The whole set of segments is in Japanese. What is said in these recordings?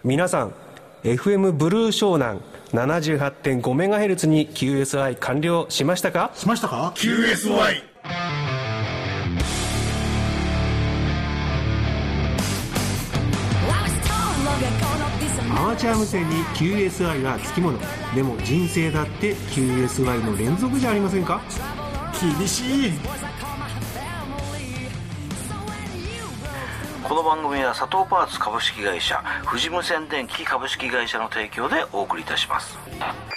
皆さん FM ブルー湘南 78.5MHz に QSI 完了しましたか？ QSY アマチュア無線に QSI はつきもの。でも人生だって QSI の連続じゃありませんか？ 厳しい。 この番組は佐藤パーツ株式会社、富士無線電機株式会社の提供でお送りいたします。 It's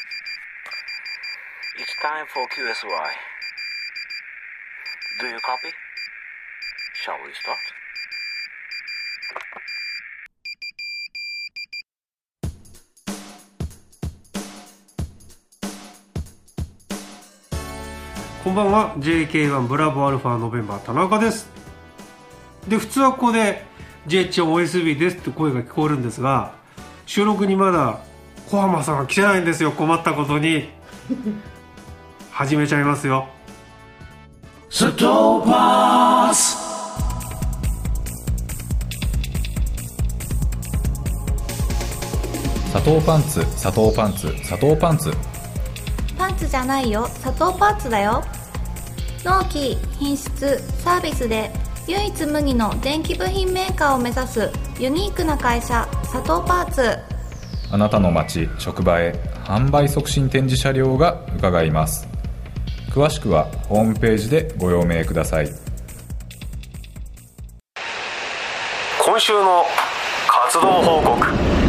time for QSY. Do you copy? Shall we start? こんばんは。 JK1 ブラボーアルファノベンバー田中です。で、普通はここで JH1OSB ですって声が聞こえるんですが、収録にまだ小浜さんが来てないんですよ。困ったことに始めちゃいますよ。 ストーパース。 佐藤パンツ、佐藤パンツ、佐藤パンツ。 パンツじゃないよ、佐藤パーツだよ。納期、品質、サービスで唯一無二の電気部品メーカーを目指すユニークな会社、佐藤パーツ。 あなたの街、職場へ販売促進展示車両が伺います。詳しくはホームページでご用命ください。 今週の活動報告。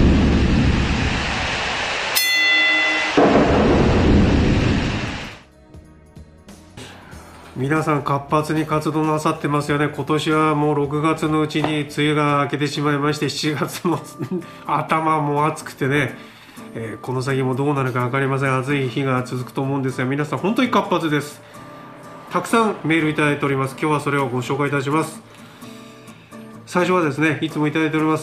皆さん活発に活動なさってますよね。今年はもう6月のうちに梅雨が明けてしまいまして、7月の頭も暑くてね、この先もどうなるか分かりません。暑い日が続くと思うんですが、皆さん本当に活発です。たくさんメールいただいております。今日はそれをご紹介いたします。最初はですね、いつもいただいております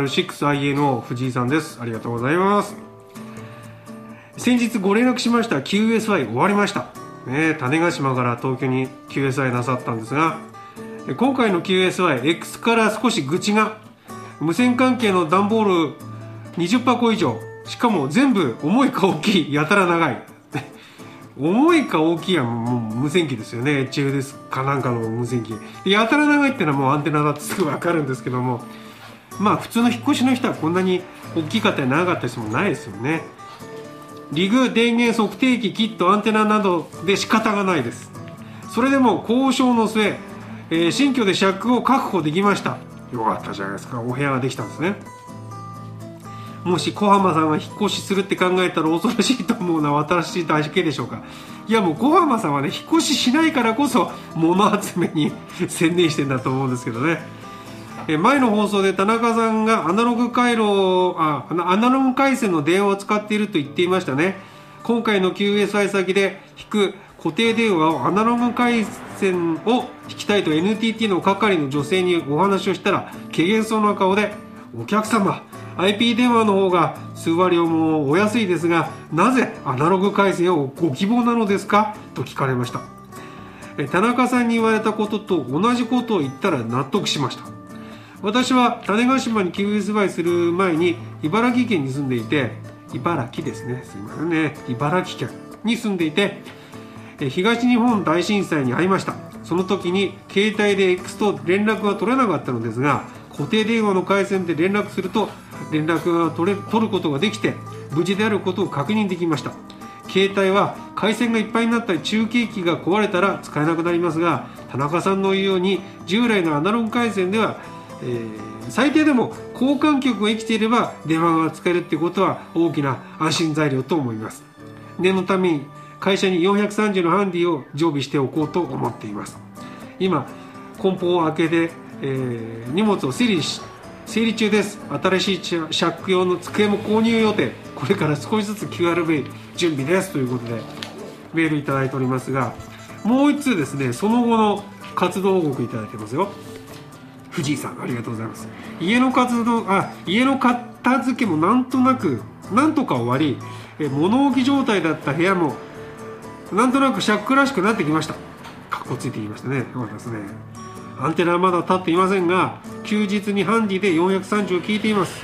JR6INO 藤井さんです。ありがとうございます。先日ご連絡しました QSI 終わりました種子島から東京に QSI なさったんですが、今回の QSI-X から少し愚痴が。無線関係の段ボール20箱以上、しかも全部重いか大きい、やたら長い重いか大きいはもう無線機ですよね。HF かなんかの無線機で、やたら長いってのはもうアンテナだってすぐ分かるんですけども、まあ普通の引っ越しの人はこんなに大きかったり長かったりしてもないですよね。リグ、電源測定器、キット、アンテナなどで仕方がないです。それでも交渉の末、新居で尺を確保できました。よかったじゃないですか。お部屋ができたんですね。もし小浜さんが引っ越しするって考えたら恐ろしいと思うのは私だけでしょうか。いやもう小浜さんはね、引っ越ししないからこそ物集めに専念してんだと思うんですけどね。前の放送で田中さんがアナログ回線の電話を使っていると言っていましたね。今回の QSI 先で引く固定電話をアナログ回線を引きたいと NTT の係の女性にお話をしたら、軽減そうな顔で、お客様 IP 電話の方が数割もお安いですが、なぜアナログ回線をご希望なのですかと聞かれました。田中さんに言われたことと同じことを言ったら納得しました。私は種子島に QSI する前に茨城県に住んでいて、茨城ですね、すいませんね、茨城県に住んでいて、東日本大震災に遭いました。その時に携帯で X と連絡が取れなかったのですが、固定電話の回線で連絡すると連絡が取ることができて、無事であることを確認できました。携帯は回線がいっぱいになったり中継機が壊れたら使えなくなりますが、田中さんの言うように従来のアナログ回線では最低でも交換局が生きていれば電話が使えるってことは大きな安心材料と思います。念のために会社に430のハンディを常備しておこうと思っています。今梱包を開けて、荷物を整理中です。新しいシャック用の机も購入予定。これから少しずつ QRV 準備ですということでメールいただいておりますが、もう一通ですね、その後の活動報告いただいてますよ。藤井さん、ありがとうございます。家の片付けもなんとか終わり、物置状態だった部屋もなんとなくシャックらしくなってきました。かっこついて言いましたね。よかったですね。アンテナはまだ立っていませんが、休日にハンディで430を聞いています。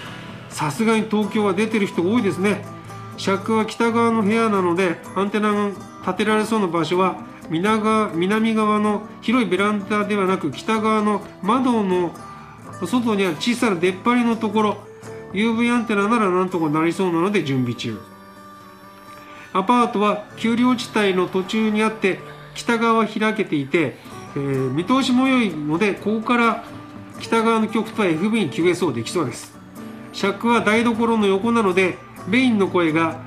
さすがに東京は出てる人多いですね。尺は北側の部屋なので、アンテナが立てられそうな場所は南側の広いベランダではなく、北側の窓の外にある小さな出っ張りのところ、 UV アンテナならなんとかなりそうなので準備中。アパートは丘陵地帯の途中にあって、北側は開けていて、見通しも良いので、ここから北側の局とは FB に QSO できそうです。尺は台所の横なので、メインの声が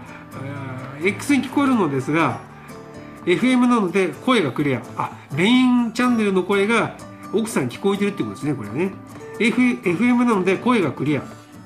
X に聞こえるのですが、 FM なので声がクリア。メインチャンネルの声が奥さんに聞こえてるってことですね、これね。FM なので声がクリア。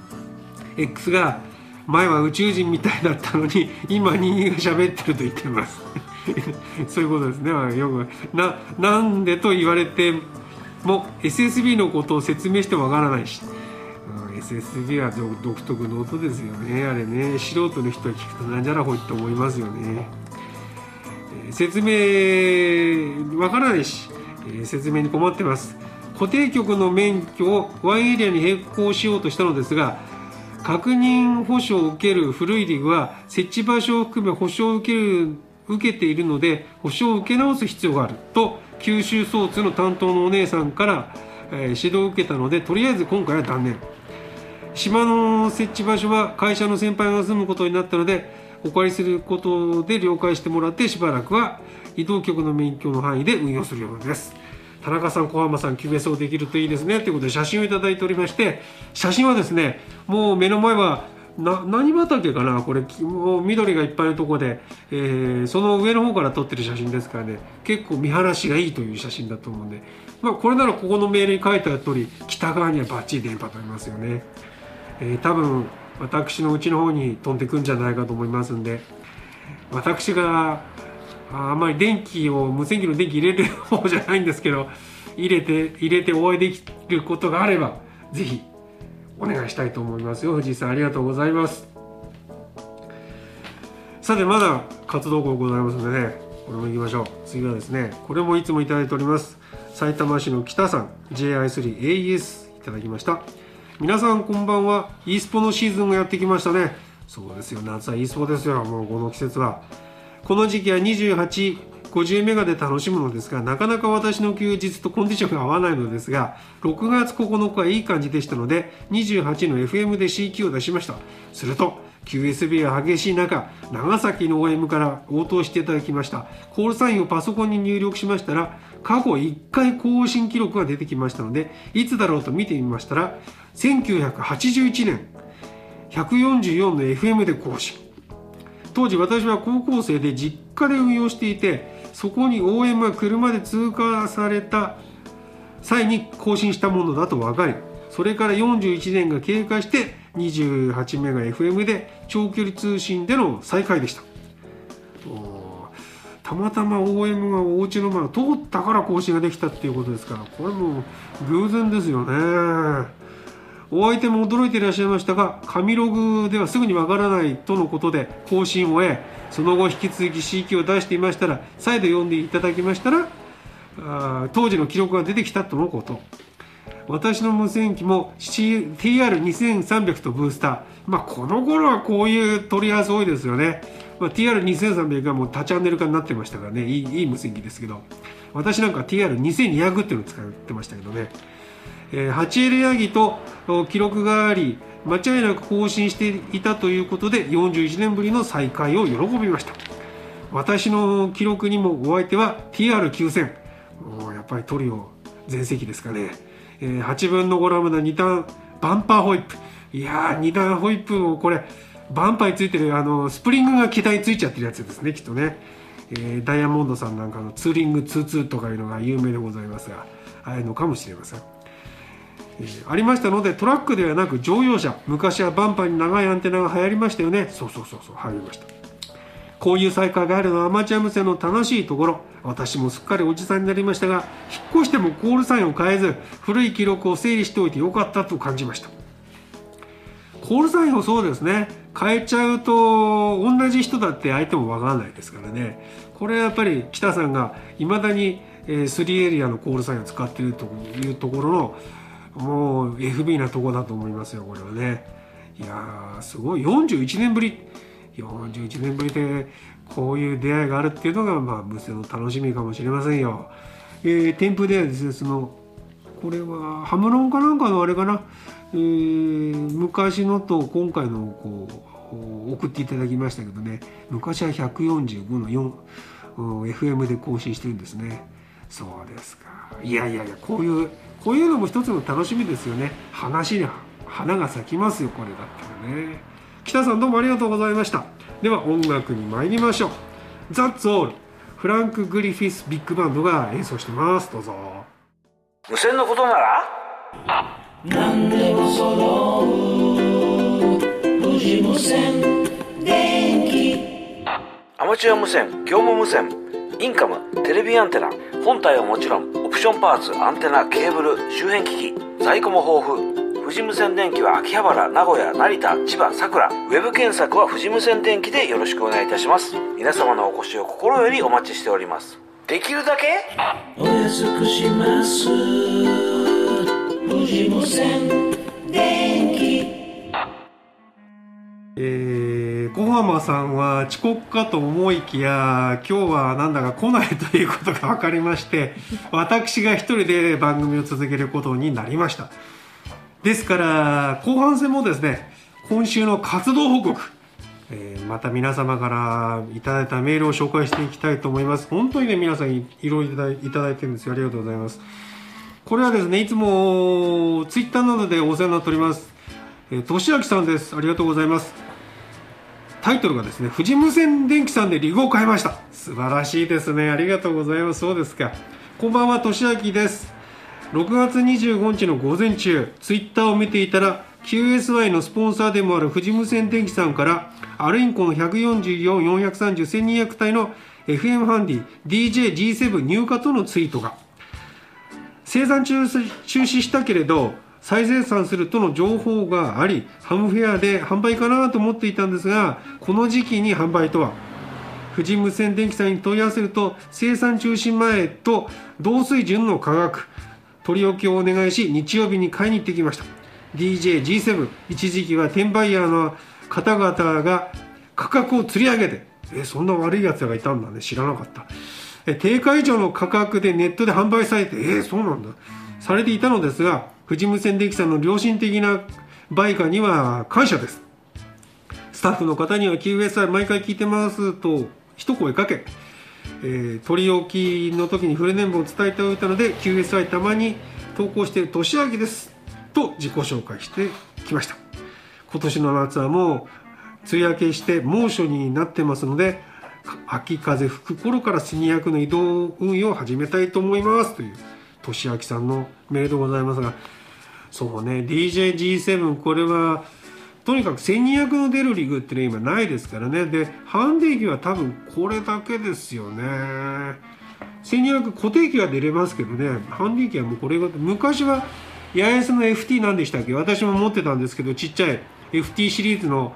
X が前は宇宙人みたいだったのに今人間が喋ってると言ってますそういうことですね。よくなんでと言われても SSB のことを説明してもわからないし、SSB は独特の音ですよね、あれね。素人の人が聞くとなんじゃらほいって思いますよね。説明わからないし、説明に困ってます。固定局の免許をワンエリアに変更しようとしたのですが、確認保証を受ける古いリグは設置場所を含め保証を受けているので、保証を受け直す必要があると九州総通の担当のお姉さんから、指導を受けたので、とりあえず今回は断念。島の設置場所は会社の先輩が住むことになったので、お借りすることで了解してもらって、しばらくは移動局の免許の範囲で運用するようです。田中さん、小浜さん、QSO できるといいですねということで写真をいただいておりまして、写真はですね、もう目の前は何畑かな、これもう緑がいっぱいのところで、その上の方から撮ってる写真ですからね、結構見晴らしがいいという写真だと思うんで、これならここのメールに書いてある通り、北側にはバッチリ電波飛びますよね。多分私のうちの方に飛んでくんじゃないかと思いますんで、私があんまり無線機の電気入れる方じゃないんですけど、入れてお会いできることがあればぜひお願いしたいと思いますよ。藤井さん、ありがとうございます。さて、まだ活動項ございますのでね、これも行きましょう。次はですね、これもいつもいただいております。埼玉市の北さん、 JI3AES いただきました。皆さんこんばんは。 e スポのシーズンがやってきましたね。そうですよ、夏は e スポですよ。もうこの季節は、この時期は28、50メガで楽しむのですが、なかなか私の休日とコンディションが合わないのですが、6月9日はいい感じでしたので、28の FM で CQ を出しました。すると QSB が激しい中、長崎の OM から応答していただきました。コールサインをパソコンに入力しましたら、過去1回更新記録が出てきましたので、いつだろうと見てみましたら、1981年144の FM で更新。当時私は高校生で実家で運用していて、そこに OM が車で通過された際に更新したものだと分かり、それから41年が経過して28メガ FM で長距離通信での再開でした。たまたま OM がお家の前を通ったから更新ができたっていうことですから、これも偶然ですよね。お相手も驚いていらっしゃいましたが、紙ログではすぐにわからないとのことで更新を終え、その後引き続き CQ を出していましたら、再度読んでいただきましたら、当時の記録が出てきたとのこと。私の無線機も TR2300 とブースター、この頃はこういう取り合わせ多いですよね。TR2300 がもう多チャンネル化になってましたからね、いい無線機ですけど、私なんか TR2200 っていうのを使ってましたけどね。8L ヤギと記録があり、間違いなく更新していたということで、41年ぶりの再開を喜びました。私の記録にもお相手は TR9000、やっぱりトリオ全盛期ですかね。8分の5ラムダ2段バンパーホイップ。いやー、2段ホイップをこれバンパーについてるスプリングが機体についちゃってるやつですね、きっとね。ダイヤモンドさんなんかのツーリング22とかいうのが有名でございますが、ああいうのかもしれません。ありましたので、トラックではなく乗用車、昔はバンパーに長いアンテナが流行りましたよね。そう流行りました。こういう再開があるのはアマチュア無線の楽しいところ。私もすっかりおじさんになりましたが、引っ越してもコールサインを変えず、古い記録を整理しておいてよかったと感じました。コールサインをそうですね、変えちゃうと同じ人だって相手も分からないですからね。これはやっぱり北さんがいまだに3エリアのコールサインを使っているというところのもう FB なところだと思いますよ、これはね。 いやーすごい、41年ぶりでこういう出会いがあるっていうのが、無線の楽しみかもしれませんよ。添付ではですね、これはハムロンかなんかのあれかな、昔のと今回の送っていただきましたけどね、昔は145の4、FM で更新してるんですね。そうですか。いやこういうのも一つの楽しみですよね。話に花が咲きますよ、これだったらね。北さんどうもありがとうございました。では音楽に参りましょう。 That's All、 フランク・グリフィスビッグバンドが演奏してます。どうぞ。 無線のことなら何でも揃う富士無線電気。 アマチュア無線、業務無線、インカム、テレビアンテナ、本体はもちろんオプションパーツ、アンテナ、ケーブル、周辺機器、在庫も豊富。富士無線電機は秋葉原、名古屋、成田、千葉、佐倉。ウェブ検索は富士無線電機でよろしくお願いいたします。皆様のお越しを心よりお待ちしております。できるだけお安くします。富士無線電気。 小浜さんは遅刻かと思いきや今日はなんだか来ないということが分かりまして、私が一人で番組を続けることになりました。ですから後半戦もですね、今週の活動報告、また皆様からいただいたメールを紹介していきたいと思います。本当にね、皆さんいろいろいただいてるんですよ。ありがとうございます。これはですね、いつもツイッターなどでお世話になっております、としあきさんです。ありがとうございます。タイトルがですね、富士無線電機さんでリグを変えました。素晴らしいですね。ありがとうございます。そうですか。こんばんは、としあきです。6月25日の午前中、ツイッターを見ていたら QSY のスポンサーでもある富士無線電機さんからアルインコの144、430、1200帯の FM ハンディ DJ-G7 入荷とのツイートが、生産中止したけれど再生産するとの情報があり、ハムフェアで販売かなと思っていたんですが、この時期に販売とは。富士無線電機さんに問い合わせると、生産中止前と同水準の価格、取り置きをお願いし、日曜日に買いに行ってきました。 DJ-G7、 一時期は転売ヤーの方々が価格を釣り上げて、そんな悪いやつがいたんだね。知らなかった。定価以上の価格でネットで販売されて、そうなんだ、されていたのですが、富士無線電機さんの良心的な売価には感謝です。スタッフの方には QSI 毎回聞いてますと一声かけ、取り置きの時にフルネームを伝えておいたので、 QSI たまに投稿しているとしあきですと自己紹介してきました。今年の夏はもう梅雨明けして猛暑になってますので、秋風吹く頃から1200の移動運用を始めたいと思いますというとしあきさんのメールでございますが、そうね、 DJ-G7、 これはとにかく1200の出るリグってね、今ないですからね。で、ハンディ機は多分これだけですよね。1200固定機は出れますけどね、ハンディ機はもうこれが、昔は八重洲の FT 何でしたっけ、私も持ってたんですけど、ちっちゃい FT シリーズの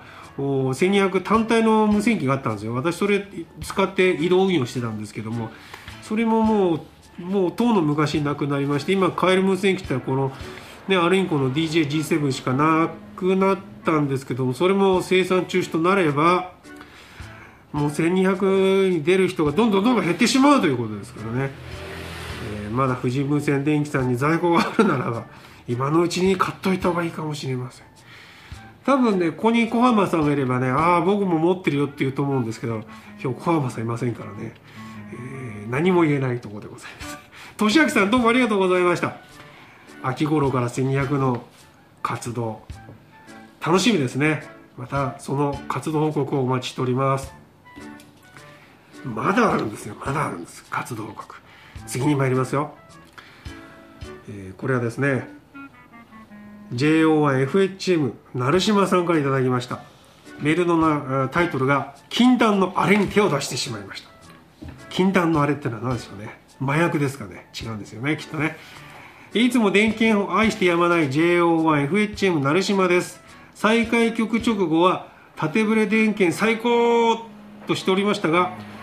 1200単体の無線機があったんですよ。私それ使って移動運用してたんですけども、それももうとうの昔なくなりまして、今買える無線機ってこのね、アルインコの DJ-G7 しかなくなったんですけども、それも生産中止となれば、もう1200に出る人がどんどん減ってしまうということですからね。まだ富士無線電機さんに在庫があるならば、今のうちに買っといた方がいいかもしれません。多分ね、ここに小浜さんがいればね、僕も持ってるよって言うと思うんですけど、今日小浜さんいませんからね、何も言えないところでございます。としあきさんどうもありがとうございました。秋頃から1200の活動楽しみですね。またその活動報告をお待ちしております。まだあるんですよ、まだあるんです、活動報告。次に参りますよ。これはですね、 JO1FHM 成島さんからいただきました。メールのタイトルが禁断のあれに手を出してしまいました。禁断のあれってのは何でしょうね。麻薬ですかね。違うんですよね、きっとね。いつも電源を愛してやまない JO1FHM 成島です。再開曲直後は縦ブレ電源最高としておりましたが、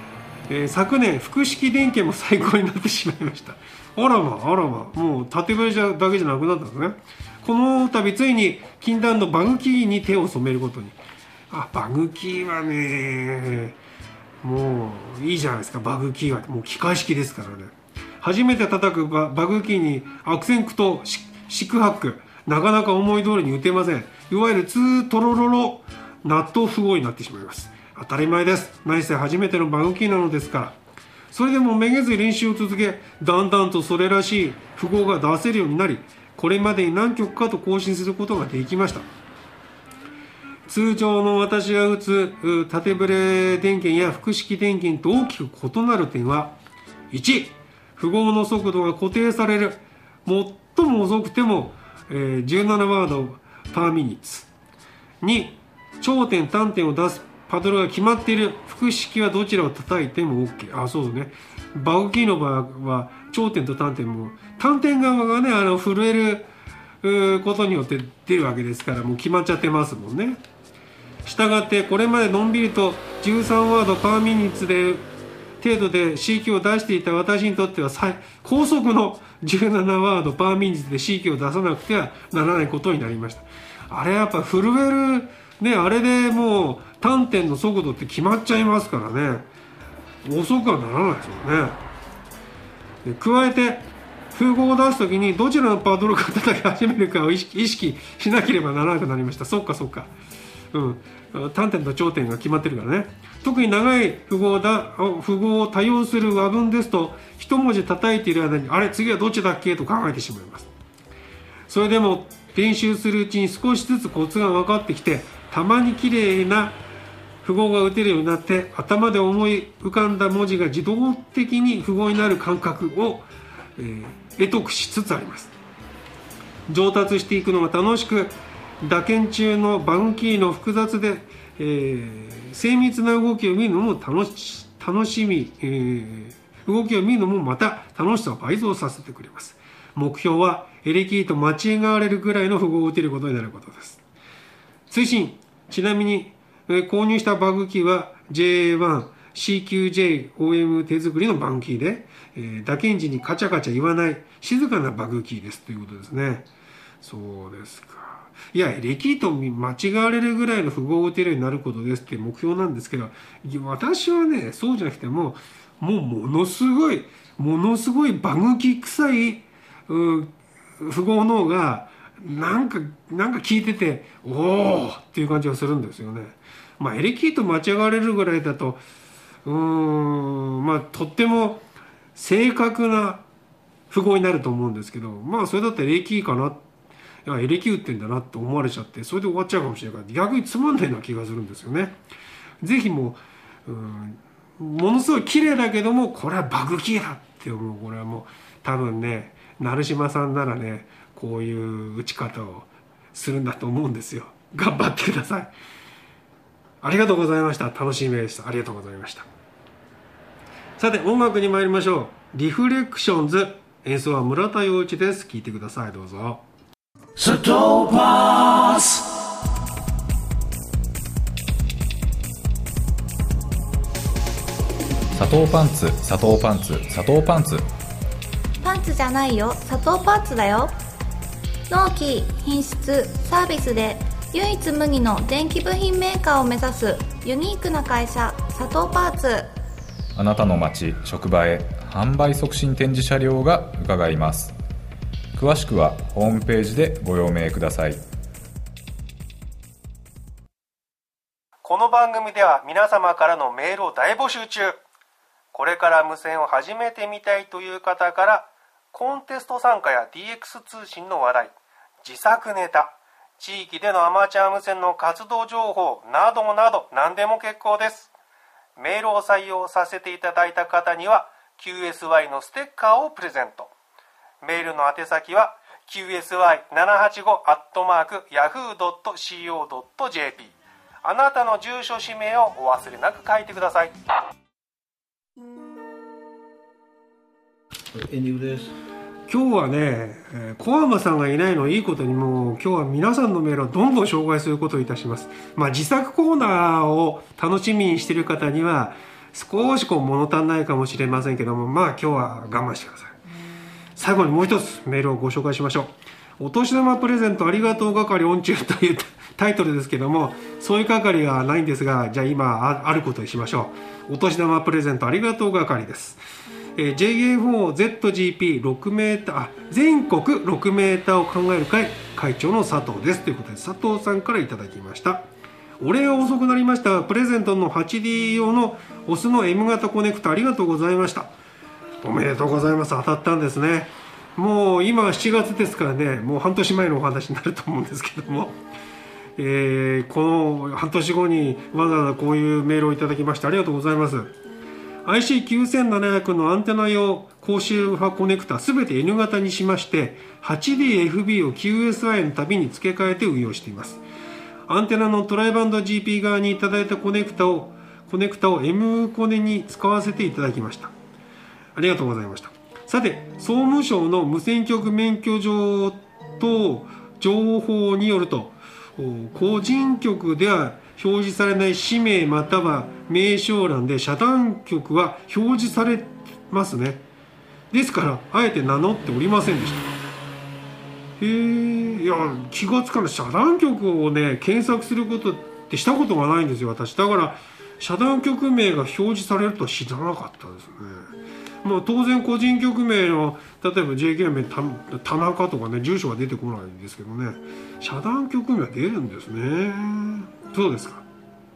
昨年複式電源も最高になってしまいました。あらまあもう縦笛だけじゃなくなったんですね。この度ついに禁断のバグキーに手を染めることに。バグキーはねもういいじゃないですか。バグキーはもう機械式ですからね。初めて叩くバグキーに悪戦苦闘四苦八苦、なかなか思い通りに打てません。いわゆるツートロロロ納豆符号になってしまいます。当たり前です。何せ初めてのバグキーなのですから。それでもめげず練習を続け、だんだんとそれらしい符号が出せるようになり、これまでに何曲かと更新することができました。通常の私が打つ縦ブレ電源や複式電源と大きく異なる点は、1、符号の速度が固定される。最も遅くても、17ワードパーミニッツ。2、頂点短点を出すパドルが決まっている。複式はどちらを叩いても OK。そうですね。バグキーの場合は頂点と短点も、短点側がね、震えることによって出るわけですから、もう決まっちゃってますもんね。したがってこれまでのんびりと13ワードパーミニッツで程度で C 級を出していた私にとっては高速の17ワードパーミニッツで C 級を出さなくてはならないことになりました。あれやっぱ震えるね、あれでもう短点の速度って決まっちゃいますからね、遅くはならないですよね。で加えて符号を出すときにどちらのパドルが叩き始めるかを意識しなければならなくなりました。そっか短点と頂点が決まってるからね。特に長い符号を多用する和文ですと、一文字叩いている間に次はどっちだっけと考えてしまいます。それでも練習するうちに少しずつコツが分かってきて、たまに綺麗な符号が打てるようになって、頭で思い浮かんだ文字が自動的に符号になる感覚を、得得しつつあります。上達していくのが楽しく、打鍵中のバグキーの複雑で、精密な動きを見るのも楽しみ、動きを見るのもまた楽しさを倍増させてくれます。目標はエレキーと間違われるぐらいの符号を打てることになることです。追伸、ちなみに、購入したバグキーは JA1CQJOM 手作りのバグキーで、打鍵時にカチャカチャ言わない静かなバグキーですということですね。そうですか。いや、エレキーと間違われるぐらいの符号を打てるようになることですって目標なんですけど、私はね、そうじゃなくてもうものすごいバグキー臭い符号の方がなんか聞いてておーっていう感じがするんですよね。エレキーと間違われるぐらいだととっても正確な符号になると思うんですけど、それだったらエレキーかな、エレキー打ってんだなって思われちゃって、それで終わっちゃうかもしれないから、逆につまんないような気がするんですよね。ぜひものすごい綺麗だけども、これはバグキーだって思う。これはもう多分ね、成島さんならね、こういう打ち方をするんだと思うんですよ。頑張ってください。ありがとうございました。楽しいメールでした。ありがとうございました。さて、音楽に参りましょう。リフレクションズ、演奏は村田洋一です。聴いてください。どうぞ。 サトーパーツ。 砂糖パンツ、砂糖パンツ、砂糖パンツ。 パンツじゃないよ、砂糖パンツだよ。納期、品質、サービスで唯一無二の電気部品メーカーを目指すユニークな会社、砂糖パーツ。 あなたの街、職場へ販売促進展示車両が伺います。詳しくはホームページでご用命ください。 この番組では皆様からのメールを大募集中。これから無線を始めてみたいという方から、コンテスト参加や DX 通信の話題、自作ネタ、地域でのアマチュア無線の活動情報などなど何でも結構です。メールを採用させていただいた方には QSY のステッカーをプレゼント。メールの宛先は qsy785@yahoo.co.jp。 あなたの住所氏名をお忘れなく書いてください。 エンディングです。 今日はね、小浜さんがいないのいいことに、もう今日は皆さんのメールをどんどん紹介することをいたします。自作コーナーを楽しみにしている方には少し物足んないかもしれませんけども、まあ今日は我慢してください。最後にもう一つメールをご紹介しましょう。お年玉プレゼントありがとう係オン中というタイトルですけども、そういう係がないんですが、じゃあ今あることにしましょう。お年玉プレゼントありがとう係です。JA4ZGP6 メーター全国6メーターを考える会会長の佐藤ですということで、佐藤さんからいただきました。お礼が遅くなりました。プレゼントの 8D 用のオスの M 型コネクタありがとうございました。おめでとうございます。当たったんですね。もう今7月ですからね、もう半年前のお話になると思うんですけども、この半年後にわざわざこういうメールをいただきましてありがとうございます。IC9700 のアンテナ用高周波コネクタすべて N 型にしまして 8DFB を QSI のたびに付け替えて運用しています。アンテナのトライバンド GP 側にいただいたコネクタを M コネに使わせていただきました。ありがとうございました。さて、総務省の無線局免許状等情報によると、個人局では表示されない氏名または名称欄で遮断局は表示されますね。ですからあえて名乗っておりませんでした。いや気がつかない。遮断局をね検索することってしたことがないんですよ、私。だから遮断局名が表示されるとは知らなかったですね。もう当然個人局名の例えば JK 名田中とかね住所が出てこないんですけどね、遮断局名は出るんですね。そうですか。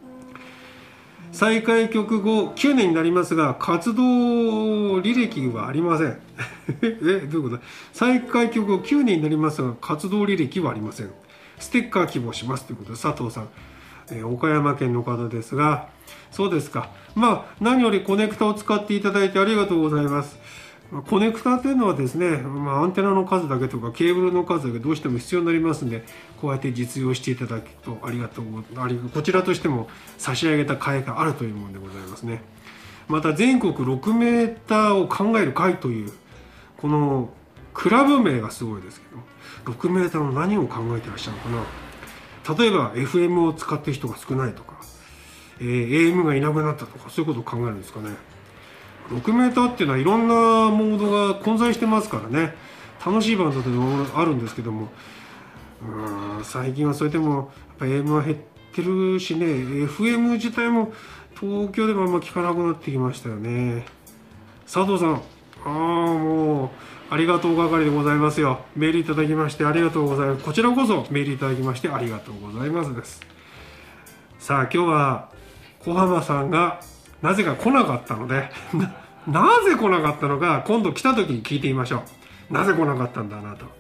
再開局後9年になりますが活動履歴はありませんどういうこと？再開局後9年になりますが活動履歴はありません。ステッカー希望しますということで、佐藤さん、岡山県の方ですが、そうですか。まあ何よりコネクタを使っていただいてありがとうございます。コネクタというのはですね、アンテナの数だけとかケーブルの数だけどうしても必要になりますので、こうやって実用していただくとありがとうこちらとしても差し上げた甲斐があるというものでございますね。また全国6メーターを考える会というこのクラブ名がすごいですけど、6メーターの何を考えてらっしゃるのかな。例えば FM を使ってる人が少ないとか、AM がいなくなったとか、そういうことを考えるんですかね。6メーターっていうのはいろんなモードが混在してますからね、楽しいバンドでもあるんですけども、最近はそれでもやっぱ AM は減ってるしね、 FM 自体も東京でもあんま聞かなくなってきましたよね。佐藤さん、もうありがとう係でございますよ。メールいただきましてありがとうございます。こちらこそメールいただきましてありがとうございますです。さあ今日は小浜さんがなぜか来なかったのでなぜ来なかったのか今度来た時に聞いてみましょう。なぜ来なかったんだなと、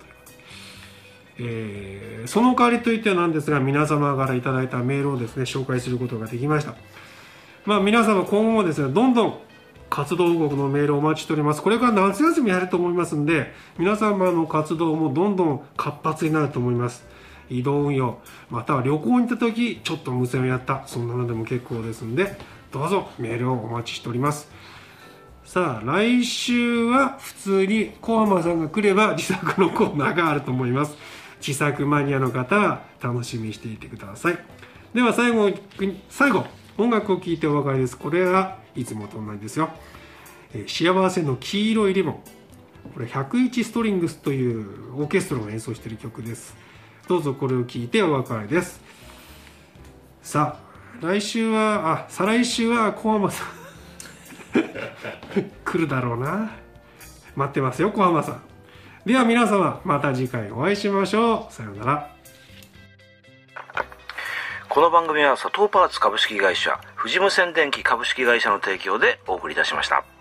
その代わりといってはなんですが、皆様からいただいたメールをですね紹介することができました。皆様今後もですねどんどん活動報告のメールをお待ちしております。これから夏休みやると思いますんで、皆様の活動もどんどん活発になると思います。移動運用または旅行に行った時ちょっと無線をやった、そんなのでも結構ですんで、どうぞメールをお待ちしております。さあ来週は普通に小浜さんが来れば自作のコーナーがあると思います。自作マニアの方は楽しみにしていてください。では最後音楽を聴いてお別れです。これはいつもと同じですよ。幸せの黄色いリボン、これ101ストリングスというオーケストラが演奏している曲です。どうぞこれを聴いてお別れです。さあ再来週は小浜さん来るだろうな。待ってますよ小浜さん。では皆様また次回お会いしましょう。さようなら。 この番組は佐藤パーツ株式会社、富士無線電機株式会社の提供でお送りいたしました。